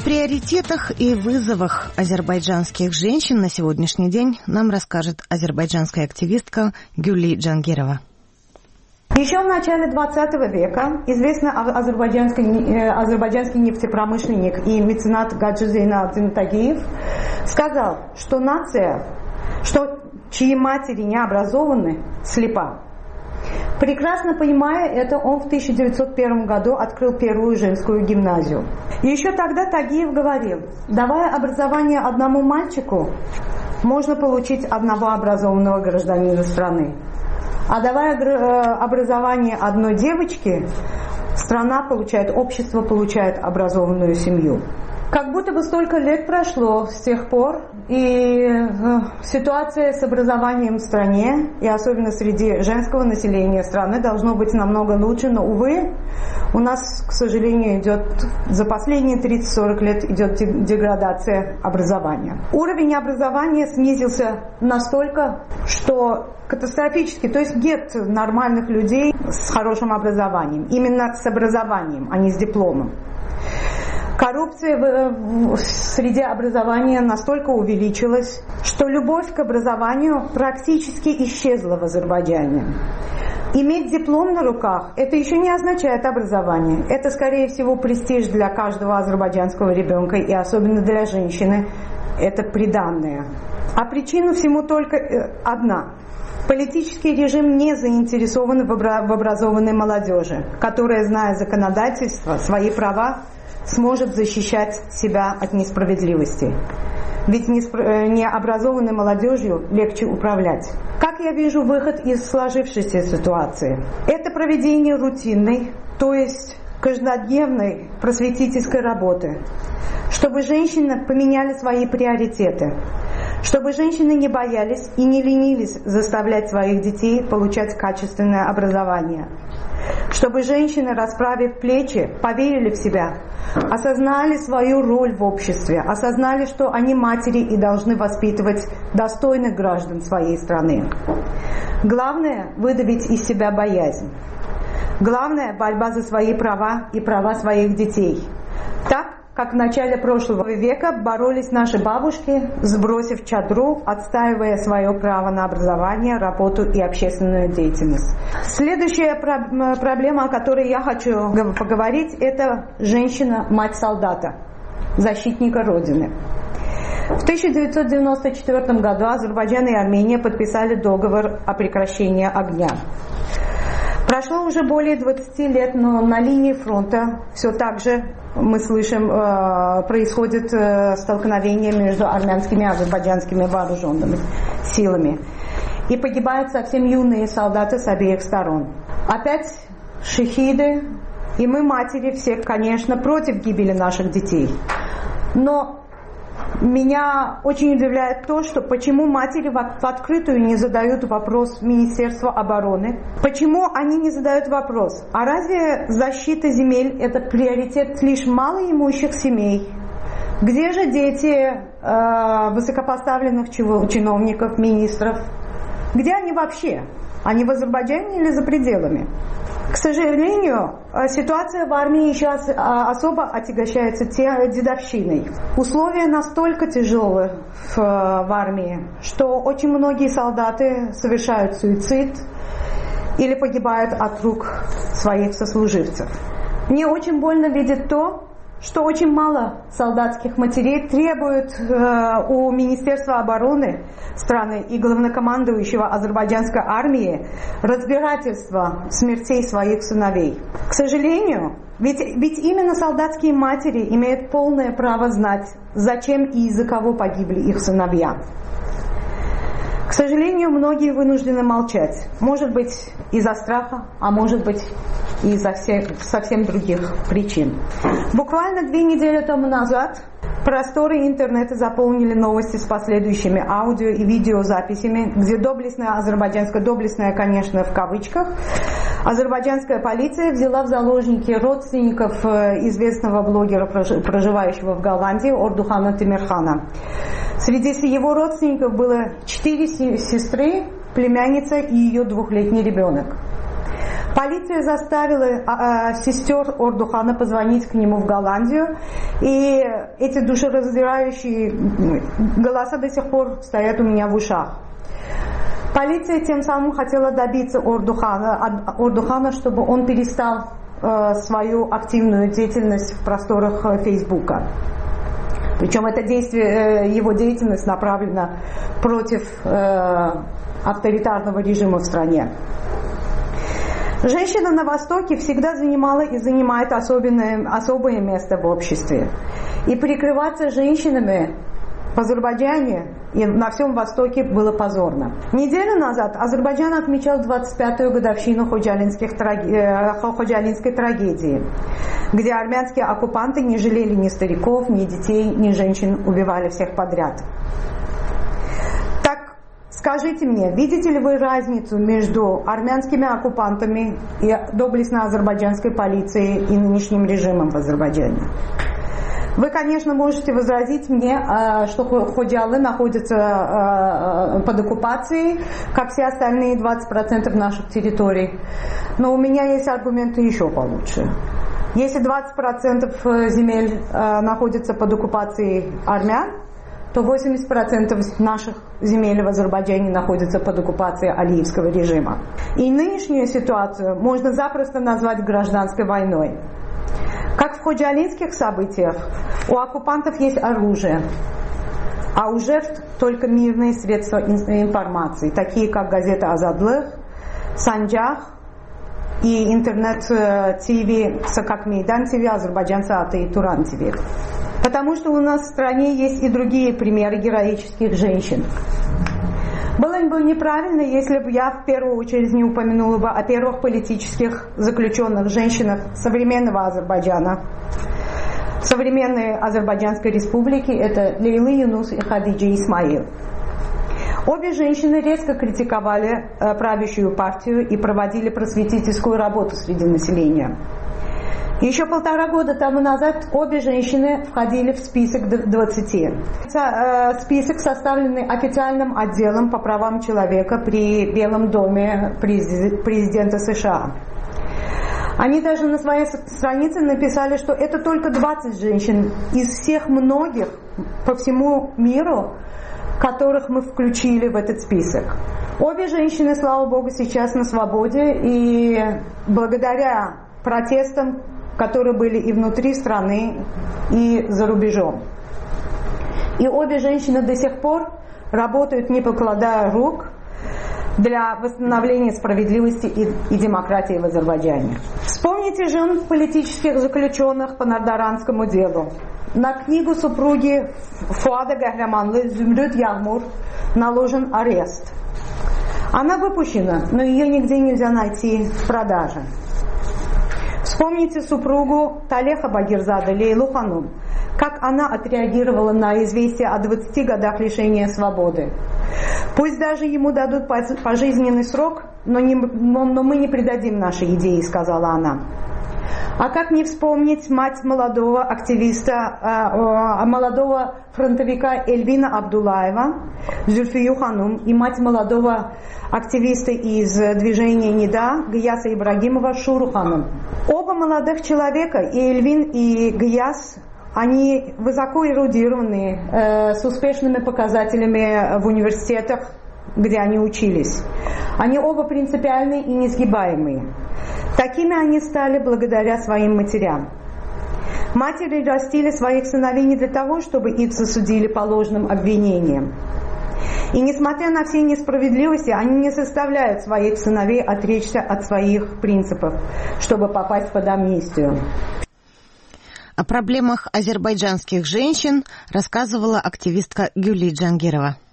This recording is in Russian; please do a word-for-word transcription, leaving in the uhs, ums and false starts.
приоритетах и вызовах азербайджанских женщин на сегодняшний день нам расскажет азербайджанская активистка Гюли Джангирова. Еще в начале двадцатого века известный азербайджанский, азербайджанский нефтепромышленник и меценат Гаджи Зейналдин Тагиев сказал, что нация, что, чьи матери не образованы, слепа. Прекрасно понимая это, он в тысяча девятьсот первом году открыл первую женскую гимназию. И еще тогда Тагиев говорил: давая образование одному мальчику, можно получить одного образованного гражданина страны. А давая образование одной девочке, страна получает, общество получает образованную семью. Как будто бы столько лет прошло с тех пор, и ситуация с образованием в стране, и особенно среди женского населения страны, должно быть намного лучше, но, увы, у нас, к сожалению, идет за последние тридцать-сорок лет идет деградация образования. Уровень образования снизился настолько, что катастрофически, то есть нет нормальных людей с хорошим образованием, именно с образованием, а не с дипломом. Коррупция в, в среде образования настолько увеличилась, что любовь к образованию практически исчезла в Азербайджане. Иметь диплом на руках – это еще не означает образование. Это, скорее всего, престиж для каждого азербайджанского ребенка, и особенно для женщины – это приданное. А причина всему только одна. Политический режим не заинтересован в образованной молодежи, которая, зная законодательство, свои права, сможет защищать себя от несправедливости. Ведь необразованной молодежью легче управлять. Как я вижу выход из сложившейся ситуации? Это проведение рутинной, то есть каждодневной просветительской работы, чтобы женщины поменяли свои приоритеты, чтобы женщины не боялись и не ленились заставлять своих детей получать качественное образование, чтобы женщины, расправив плечи, поверили в себя, осознали свою роль в обществе, осознали, что они матери и должны воспитывать достойных граждан своей страны. Главное – выдавить из себя боязнь. Главное – борьба за свои права и права своих детей. Так, как в начале прошлого века боролись наши бабушки, сбросив чадру, отстаивая свое право на образование, работу и общественную деятельность. Следующая проблема, о которой я хочу поговорить, это женщина, мать солдата, защитника Родины. В тысяча девятьсот девяносто четвёртом году Азербайджан и Армения подписали договор о прекращении огня. Прошло уже более двадцати лет, но на линии фронта все так же, мы слышим, происходит столкновение между армянскими и азербайджанскими вооруженными силами. И погибают совсем юные солдаты с обеих сторон. Опять шахиды, и мы, матери, всех, конечно, против гибели наших детей. Но меня очень удивляет то, что почему матери в открытую не задают вопрос Министерству обороны. Почему они не задают вопрос: а разве защита земель – это приоритет лишь малоимущих семей? Где же дети э, высокопоставленных чиновников, министров? Где они вообще? Они в Азербайджане или за пределами? К сожалению, ситуация в армии еще особо отягощается дедовщиной. Условия настолько тяжелые в, в армии, что очень многие солдаты совершают суицид или погибают от рук своих сослуживцев. Мне очень больно видеть то, что очень мало солдатских матерей требуют э, у Министерства обороны страны и главнокомандующего азербайджанской армии разбирательства смертей своих сыновей. К сожалению, ведь, ведь именно солдатские матери имеют полное право знать, зачем и из-за кого погибли их сыновья. К сожалению, многие вынуждены молчать. Может быть, из-за страха, а может быть, и из-за всех, совсем других причин. Буквально две недели тому назад просторы интернета заполнили новости с последующими аудио и видеозаписями, где доблестная азербайджанская, доблестная, конечно, в кавычках, азербайджанская полиция взяла в заложники родственников известного блогера, проживающего в Голландии, Ордухана Темирхана. Среди его родственников было четыре сестры, племянница и ее двухлетний ребенок. Полиция заставила а, а, сестер Ордухана позвонить к нему в Голландию, и эти душераздирающие голоса до сих пор стоят у меня в ушах. Полиция тем самым хотела добиться Ордухана, от Ордухана, чтобы он перестал э, свою активную деятельность в просторах э, Фейсбука. Причем это действие, э, его деятельность направлена против э, авторитарного режима в стране. Женщина на Востоке всегда занимала и занимает особенное, особое место в обществе. И прикрываться женщинами в Азербайджане и на всем Востоке было позорно. Неделю назад Азербайджан отмечал двадцать пятую годовщину ходжалинской трагедии, где армянские оккупанты не жалели ни стариков, ни детей, ни женщин, убивали всех подряд. Так, скажите мне, видите ли вы разницу между армянскими оккупантами и доблестно-азербайджанской полицией и нынешним режимом в Азербайджане? Вы, конечно, можете возразить мне, что Ходжалы находятся под оккупацией, как все остальные двадцать процентов наших территорий. Но у меня есть аргументы еще получше. Если двадцать процентов земель находятся под оккупацией армян, то восемьдесят процентов наших земель в Азербайджане находятся под оккупацией алиевского режима. И нынешнюю ситуацию можно запросто назвать гражданской войной. Как в ходжалинских событиях, у оккупантов есть оружие, а у жертв только мирные средства информации, такие как газета «Азадлых», «Санджах» и интернет-ТВ «Сакак Мейдан ТВ», «Азербайджан Сааты» и «Туран ТВ». Потому что у нас в стране есть и другие примеры героических женщин. Было бы неправильно, если бы я в первую очередь не упомянула бы о первых политических заключенных женщинах современного Азербайджана, современной Азербайджанской республики. Это Лейлы Юнус и Хадиджа Исмаил. Обе женщины резко критиковали э, правящую партию и проводили просветительскую работу среди населения. Еще полтора года тому назад обе женщины входили в список двадцати. Список, составленный официальным отделом по правам человека при Белом доме президента США. Они даже на своей странице написали, что это только двадцать женщин из всех многих по всему миру, которых мы включили в этот список. Обе женщины, слава богу, сейчас на свободе, и благодаря протестам, которые были и внутри страны, и за рубежом. И обе женщины до сих пор работают, не покладая рук, для восстановления справедливости и, и демократии в Азербайджане. Вспомните жен политических заключенных по Нардаранскому делу. На книгу супруги Фуада Гахраманлы Зумрюд Ягмур наложен арест. Она выпущена, но ее нигде нельзя найти в продаже. Вспомните супругу Талеха Багирзада Лейлу Ханум, как она отреагировала на известие о двадцати годах лишения свободы. Пусть даже ему дадут пожизненный срок, но, не, но мы не предадим наши идеи, сказала она. А как не вспомнить мать молодого активиста, э, молодого фронтовика Эльвина Абдулаева, Зульфию Ханум, и мать молодого активиста из движения НИДА Гияса Ибрагимова Шуру Ханум. Оба молодых человека, и Эльвин, и Гияс, они высоко эрудированные, э, с успешными показателями в университетах, где они учились. Они оба принципиальные и несгибаемые. Такими они стали благодаря своим матерям. Матери растили своих сыновей не для того, чтобы их засудили по ложным обвинениям. И несмотря на все несправедливости, они не заставляют своих сыновей отречься от своих принципов, чтобы попасть под амнистию. О проблемах азербайджанских женщин рассказывала активистка Гюли Джангирова.